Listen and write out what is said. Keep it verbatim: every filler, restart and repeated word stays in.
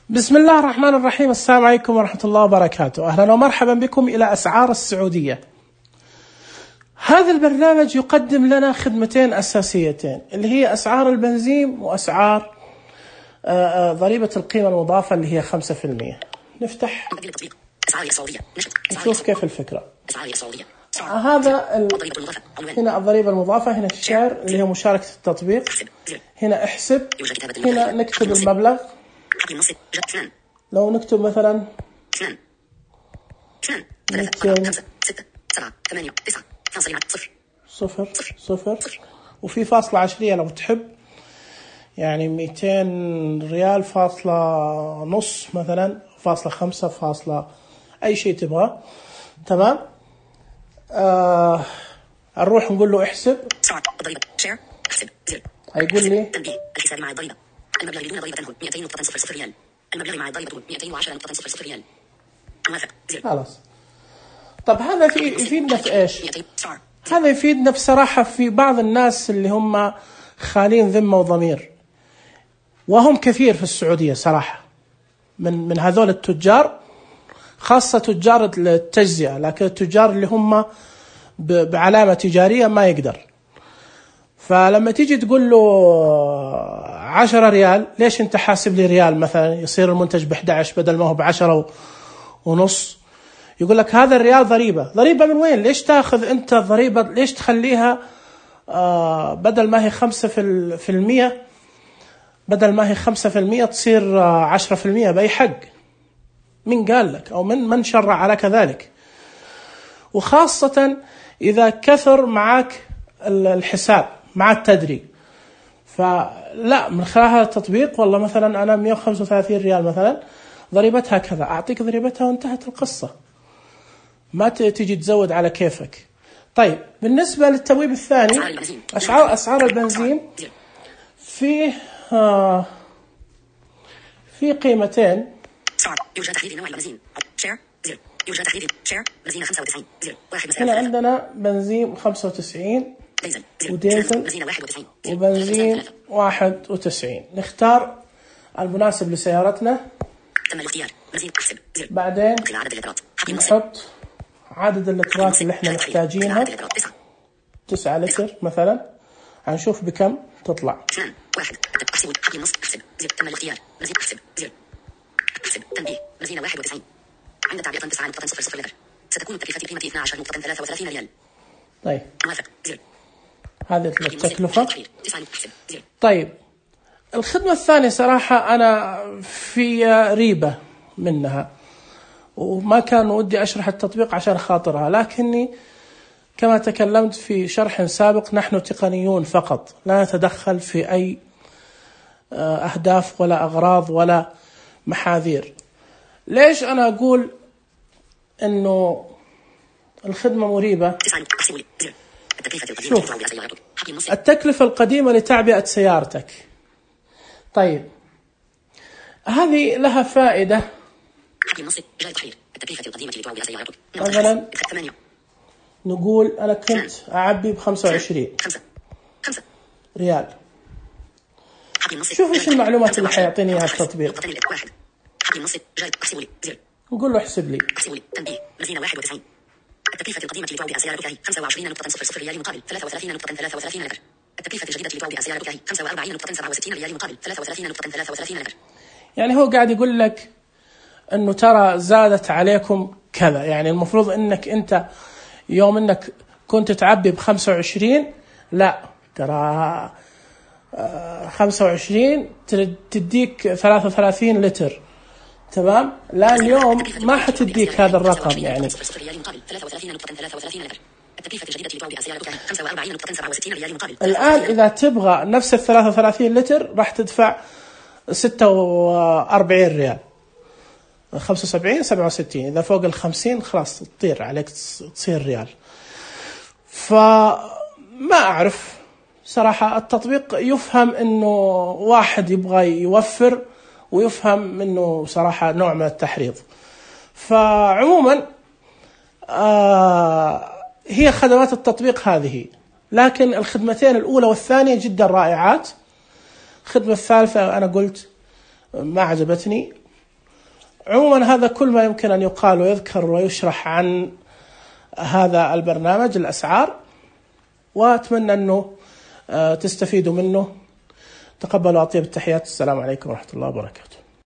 بسم الله الرحمن الرحيم. السلام عليكم ورحمة الله وبركاته. أهلا ومرحبا بكم إلى أسعار السعودية. هذا البرنامج يقدم لنا خدمتين أساسيتين اللي هي أسعار البنزين وأسعار ضريبة القيمة المضافة اللي هي خمسة في المية. نفتح نشوف كيف الفكرة. هذا ال... هنا الضريبة المضافة، هنا الشير اللي هي مشاركة التطبيق، هنا احسب، هنا نكتب المبلغ. لو نكتب مثلا مئتين صفر صفر وفي فاصلة عشرية لو تحب، يعني مئتين ريال فاصلة نص مثلا، فاصلة خمسة فاصلة أي شيء تبغى. تمام. آه نروح نقول له احسب، هيقول لي الحساب مع الضريبة المبلغ بدون ضريبة تنهو مئتين نقطة صفر صفر ريال، المبلغ مع الضريبة مئتين وعشرة نقطة صفر صفر ريال. خلاص. طب هذا في يفيدنا في ايش؟ هذا يفيدنا بصراحة في بعض الناس اللي هم خالين ذمة وضمير، وهم كثير في السعودية صراحة، من من هذول التجار، خاصة تجار التجزئة، لكن التجار اللي هم بعلامة تجارية ما يقدر. فلما تيجي تقول له عشرة ريال، ليش انت حاسب لي ريال مثلا؟ يصير المنتج بإحدى عشر بدل ما هو بعشرة ونص. يقول لك هذا الريال ضريبة. ضريبة من وين؟ ليش تاخذ انت الضريبة؟ ليش تخليها آه بدل ما هي خمسة في المية، بدل ما هي خمسة في المية تصير آه عشرة في المية؟ بأي حق؟ من قال لك؟ أو من من شرع على كذلك؟ وخاصة إذا كثر معك الحساب مع التدري، فلا من خلال هذا التطبيق والله مثلا أنا مئة وخمسة وثلاثين ريال مثلا ضريبتها كذا، أعطيك ضريبتها وانتهت القصة، ما تيجي تزود على كيفك. طيب بالنسبة للتبويب الثاني، أسعار أسعار البنزين في آه في قيمتين. يرجى تحديد نوع البنزين. شير زر. يرجى تحديد شير بنزين خمسة وتسعين زر. واحد هنا عندنا بنزين خمسة وتسعين وديزل وبنزين واحد وتسعين. نختار المناسب لسيارتنا. تم الاختيار. بنزين احسب زر. بعدين نحط عدد اللترات اللي احنا محتاجينها، تسعة لتر مثلا، هنشوف بكم تطلع. اثنان واحد احسب حق النص احسب زر. تم الاختيار. بنزين احسب زر. احسب تنبيه بنزين واحد وتسعين عند تعبئة تسعة نقطة صفر صفر لتر، ستكون التكلفة بقيمة اثنتا عشرة نقطة ثلاثة وثلاثين ريال. طيب موافق زر. هذه التكلفة. طيب الخدمة الثانية صراحة أنا في ريبة منها، وما كان ودي أشرح التطبيق عشان خاطرها، لكني كما تكلمت في شرح سابق نحن تقنيون فقط، لا نتدخل في أي أهداف ولا أغراض ولا محاذير. ليش أنا أقول إنه الخدمة مريبة؟ شوف، التكلفة القديمة لتعبئة سيارتك، طيب هذه لها فائدة. مثلا نقول أنا كنت أعبي بخمسة وعشرين ريال، شوف إيش المعلومات اللي حيعطيني إياها التطبيق. نقول له احسب لي. تنبيه بنزين واحد وتسعين التكلفة القديمة لتعبئة سيارتك هي خمسة وعشرين نقطة صفر صفر ريال مقابل ثلاثة وثلاثين نقطة ثلاثة وثلاثين لتر. التكلفة الجديدة لتعبئة سيارتك هي خمسة وأربعين نقطة سبعة وستين ريال مقابل ثلاثة وثلاثين نقطة ثلاثة وثلاثين لتر. يعني هو قاعد يقول لك انه ترى زادت عليكم كذا، يعني المفروض انك انت يوم انك كنت تعبي بخمسة وعشرين، لا ترى خمسة وعشرين تديك ثلاثة وثلاثين لتر. تمام. لا اليوم ما حتديك هذا الرقم، يعني الآن إذا تبغى نفس الثلاثة وثلاثين لتر راح تدفع ستة وأربعين ريال، خمسة وسبعين سبعة وستين، إذا فوق الخمسين خلاص تطير عليك تصير ريال. فما أعرف صراحة، التطبيق يفهم إنه واحد يبغى يوفر، ويفهم منه صراحة نوع من التحريض. فعموما آه هي خدمات التطبيق هذه، لكن الخدمتين الأولى والثانية جدا رائعات. الخدمة الثالثة أنا قلت ما عجبتني، عموما هذا كل ما يمكن أن يقال ويذكر ويشرح عن هذا البرنامج الأسعار، وأتمنى أنه تستفيدوا منه. تقبلوا أطيب التحيات. السلام عليكم ورحمة الله وبركاته.